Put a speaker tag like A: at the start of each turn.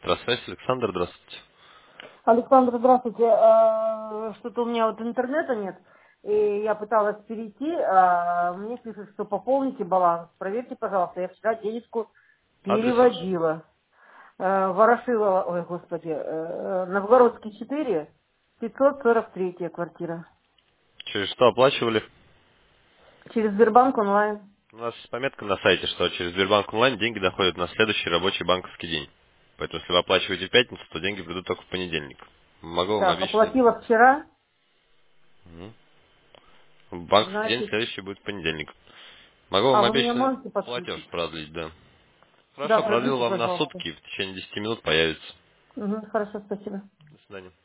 A: Здравствуйте, Александр, здравствуйте.
B: Александр, здравствуйте. Что-то у меня вот интернета нет, и я пыталась перейти, мне пишут, что пополните баланс. Проверьте, пожалуйста, я вчера денежку
A: Адрес ваш?
B: переводила. Ворошилова, ой, господи, Новгородский 4, 543 квартира.
A: Через что оплачивали?
B: Через Сбербанк онлайн.
A: У нас есть пометка на сайте, что через Сбербанк онлайн деньги доходят на следующий рабочий банковский день. Поэтому, если вы оплачиваете в пятницу, то деньги придут только в понедельник. Могу вам
B: Так,
A: обещать.
B: оплатила вчера,
A: Мгм. Банковский день
B: значит,
A: следующий будет понедельник. Могу
B: а
A: вам
B: вы мне
A: обещать
B: можете
A: платеж
B: подключить?
A: продлить, да.
B: Да,
A: Хорошо, продлил
B: продлите,
A: вам на
B: пожалуйста.
A: сутки, в течение 10 минут появится.
B: Хорошо, спасибо.
A: До свидания.